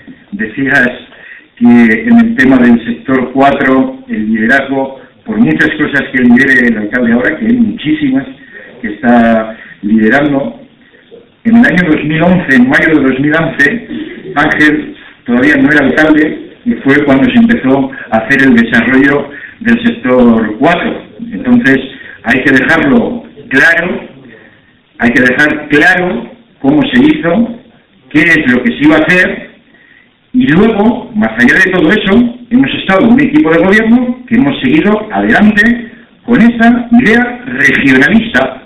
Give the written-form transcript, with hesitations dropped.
decías que en el tema del sector 4, el liderazgo, por muchas cosas que lidere el alcalde ahora, que hay muchísimas que está liderando, en el año 2011, en mayo de 2011, Ángel todavía no era alcalde y fue cuando se empezó a hacer el desarrollo del sector 4. Entonces, hay que dejarlo claro, hay que dejar claro cómo se hizo, qué es lo que se iba a hacer, y luego, más allá de todo eso, hemos estado un equipo de gobierno que hemos seguido adelante con esa idea regionalista.